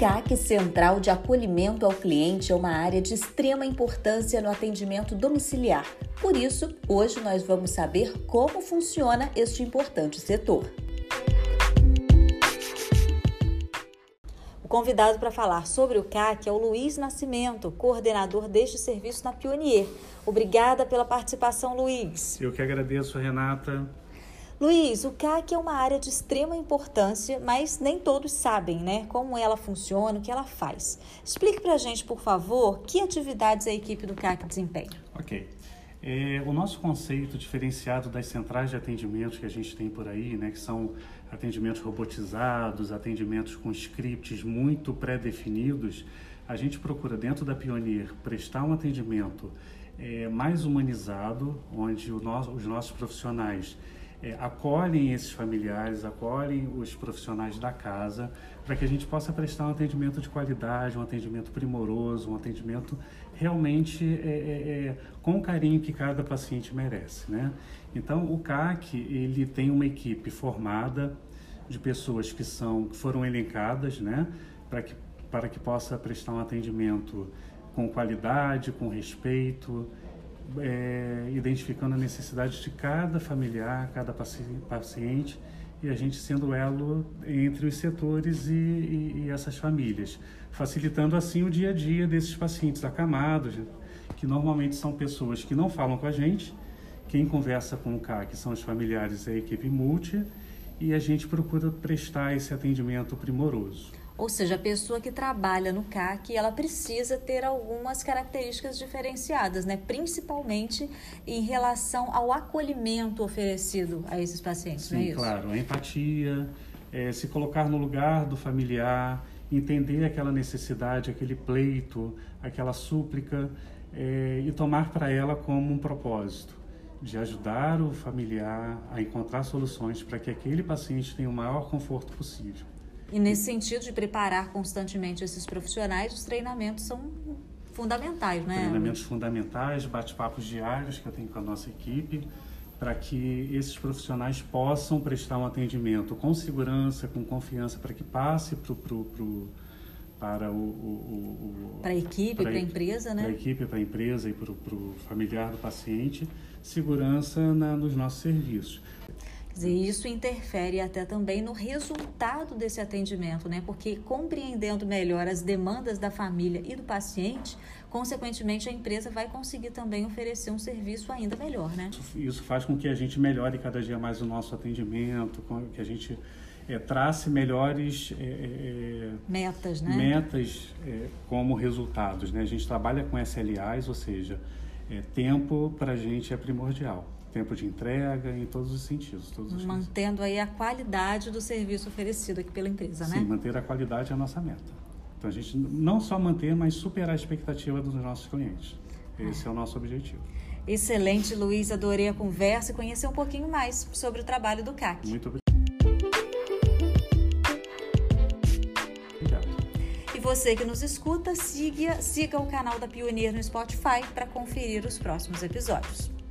CAC Central de Acolhimento ao Cliente é uma área de extrema importância no atendimento domiciliar. Por isso, hoje nós vamos saber como funciona este importante setor. O convidado para falar sobre o CAC é o Luiz Nascimento, coordenador deste serviço na Pionier. Obrigada pela participação, Luiz. Eu que agradeço, Renata. Luiz, o CAC é uma área de extrema importância, mas nem todos sabem, né, como ela funciona, o que ela faz. Explique para a gente, por favor, que atividades a equipe do CAC desempenha. Ok. O nosso conceito diferenciado das centrais de atendimento que a gente tem por aí, né, que são atendimentos robotizados, atendimentos com scripts muito pré-definidos, a gente procura dentro da Pionier prestar um atendimento mais humanizado, onde os nossos profissionais acolhem esses familiares, acolhem os profissionais da casa, para que a gente possa prestar um atendimento de qualidade, um atendimento primoroso, um atendimento realmente com o carinho que cada paciente merece, né? Então, o CAC, ele tem uma equipe formada de pessoas que foram elencadas, né? Para que possa prestar um atendimento com qualidade, com respeito, identificando a necessidade de cada familiar, cada paciente, e a gente sendo elo entre os setores e essas famílias, facilitando assim o dia a dia desses pacientes acamados, que normalmente são pessoas que não falam com a gente. Quem conversa com o CAC são os familiares e a equipe multi, e a gente procura prestar esse atendimento primoroso. Ou seja, a pessoa que trabalha no CAC, ela precisa ter algumas características diferenciadas, né? Principalmente em relação ao acolhimento oferecido a esses pacientes, Sim, não é isso? Claro, a empatia, se colocar no lugar do familiar, entender aquela necessidade, aquele pleito, aquela súplica, e tomar para ela como um propósito de ajudar o familiar a encontrar soluções para que aquele paciente tenha o maior conforto possível. E nesse sentido de preparar constantemente esses profissionais, os treinamentos são fundamentais, né? Treinamentos fundamentais, bate-papos diários que eu tenho com a nossa equipe, para que esses profissionais possam prestar um atendimento com segurança, com confiança, para que passe para a equipe, para a empresa, né? Para a equipe, para a empresa e para o familiar do paciente, segurança nos nossos serviços. Quer dizer, isso interfere até também no resultado desse atendimento, né? Porque compreendendo melhor as demandas da família e do paciente, consequentemente a empresa vai conseguir também oferecer um serviço ainda melhor, né? Isso faz com que a gente melhore cada dia mais o nosso atendimento, que a gente trace melhores metas, né? Metas como resultados, né? A gente trabalha com SLAs, ou seja, tempo para a gente é primordial. Tempo de entrega em todos os sentidos. Mantendo aí a qualidade do serviço oferecido aqui pela empresa, né? Sim, manter a qualidade é a nossa meta. Então, a gente não só manter, mas superar a expectativa dos nossos clientes. Esse é o nosso objetivo. Excelente, Luiz. Adorei a conversa e conhecer um pouquinho mais sobre o trabalho do CAC. Muito obrigado. E você que nos escuta, siga o canal da Pionier no Spotify para conferir os próximos episódios.